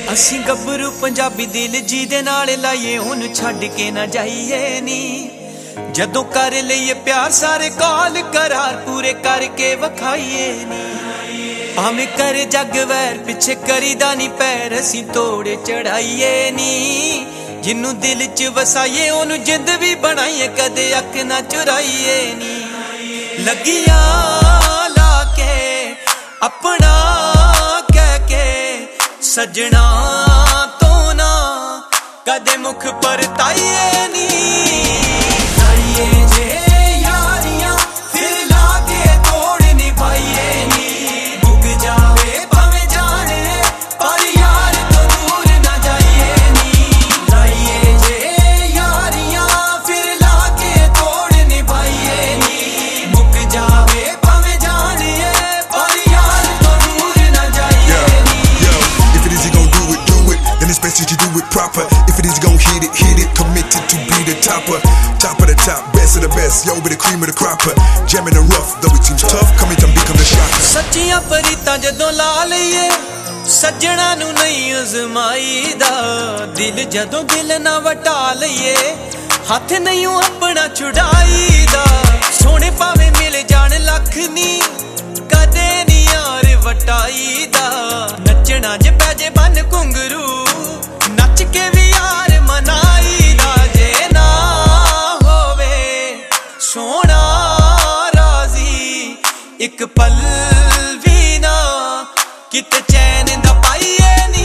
ਅਸੀਂ ਗੱਭਰੂ ਪੰਜਾਬੀ ਦਿਲ ਜੀ ਦੇ ਨਾਲ ਲਾਈਏ ਉਹਨੂੰ ਛੱਡ ਕੇ ਨਾ ਜਾਈਏ ਨੀ। ਜਦੋਂ ਕਰ ਲਈਏ ਪਿਆਰ ਸਾਰੇ ਕਾਲ करार पूरे करके वखाइए नी। भावें करे जग वैर पिछे करीदा नी पैर असीं तोड़े चढ़ाइए नी। जिन्नू दिल च वसाइए ओनू जिंद भी बनाइए कदे अख ना चुराइए नी। लगियां ला के अपना कह के सजना तो ना कदे मुख पर ताइए नी। जे यारियां फिर लाके तोड़ निभाइए नी। बुग जावे भावें जाने पर यार तो दूर ना जाइए नी। लाइए जे यारियां फिर लाके तोड़ निभाइए नी। बुग जावे भावें जाने पर यार तो दूर ना जाइए नी। Yo, if it is you gon' do it, then it's best that you do it proper. If it is you gon' hit it, committed to be the topper. Top of the top, best of the best, yo, be the cream of the cropper. Jamming the rough, though it seems tough, come in and become the shocker. सच्चियां परीतां जदों ला लईए सज्जणा नू नहीं अजमाईदा। दिल जदों दिल ना वटा लईए हथ नहीं अपना छुड़ाईदा। सोने भावें मिल जान लख नी कदे नी यार वटाईदा। नचना जे पैजे बन घुंगरू नच के भी यार मनाईदा। जे ना होवे सोना राजी एक पल भी ना कित चैन दा पाइए नी।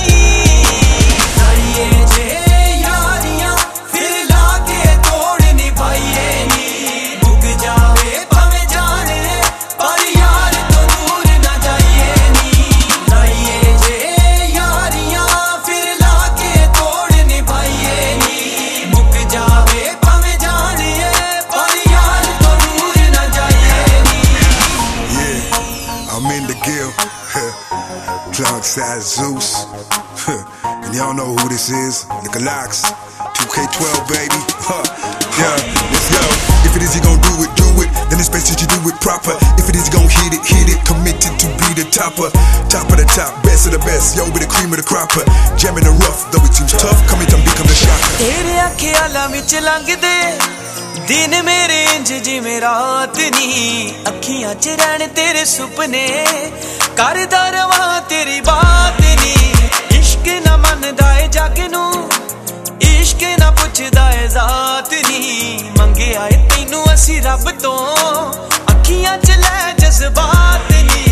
लाइए जे यारियां फिर लाके तोड़ निभाइए नी। बुग जावे भावें जाने पर यार तो दूर ना जाइए नी। लाइए जे यारियां फिर लाके तोड़ निभाइए नी। बुग जावे भावें जाने पर यार तो दूर ना जाइए नी। Yeah, I'm in the guild. Drunk side Zeus. And y'all know who this is. Nicolax. 2K12, baby. Yeah, let's go. If it is you gon' do it, then it's best that you do it proper. If it is you gon' hit it, committed to be the topper. Top of the top, best of the best, yo, be the cream of the cropper. Jamming the rough, though it seems tough, come in and become the shocker. तेरे ख्यालां विच लंघदे दिन मेरे इंज जिवें रात नी। अखियां च रहण तेरे सुपने करदा रवां तेरी बात नी। इश्क ना मनदा ए जग नू इश्क ना पुछदा ए जात नी। मंगे आए तैनू असी रब तो अखियां च लै जज्बात नी।